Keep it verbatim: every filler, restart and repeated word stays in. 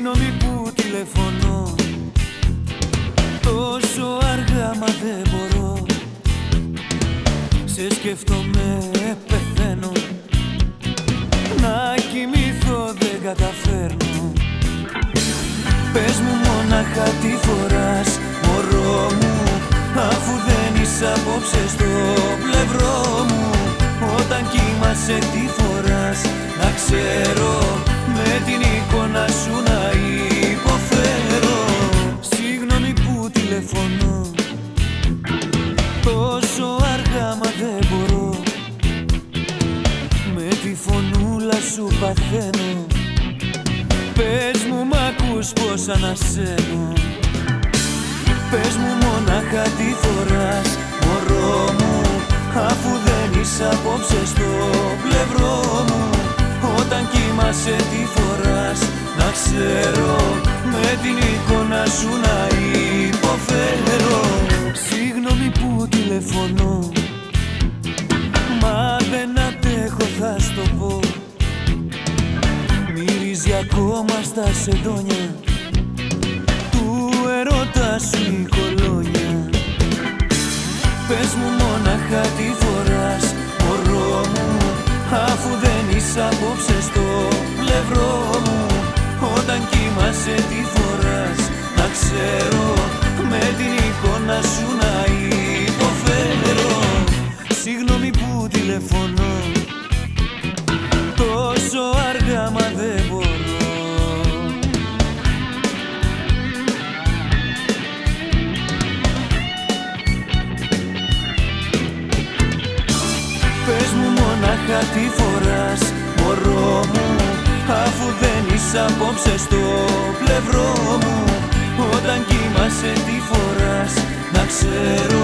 Συγγνώμη που τηλεφωνώ τόσο αργά, μα δεν μπορώ. Σε σκέφτομαι, πεθαίνω. Να κοιμηθώ δεν καταφέρνω. Πες μου μόναχα τι φοράς, μωρό μου, αφού δεν είσαι απόψε στο πλευρό μου. Όταν κοιμάσαι τι φοράς, να ξέρω με την εικόνα σου να υποφέρω. Συγγνώμη που τηλεφωνώ τόσο αργά, μα δεν μπορώ. Με τη φωνούλα σου παθαίνω. Πες μου μ' ακούς πως ανασένω. Πες μου μόναχα τι φοράς, μωρό μου, αφού δεν είσαι απόψε στο πλευρό μου. Όταν κοιμάσαι τι φοράς, να ξέρω με την εικόνα σου να υποφέρω. Συγγνώμη που τηλεφωνώ, μα δεν αντέχω, θα στο πω. Μυρίζει ακόμα στα σεντόνια του ερώτα σου η κολόνια. Πες μου μόναχα τι φοράς, μωρό μου, αφού δεν είσαι απόψε στο πλευρό μου. Όταν κοιμάσαι τι φοράς, να ξέρω με την εικόνα σου να υποφέρω. Συγγνώμη που τηλεφωνώ τόσο αργά, μα δεν μπορώ. Πες μου μόναχα τι φοράς, μωρό μου, αφού δεν είσαι απόψε στο πλευρό μου. Όταν κοιμάσαι τι φοράς, να ξέρω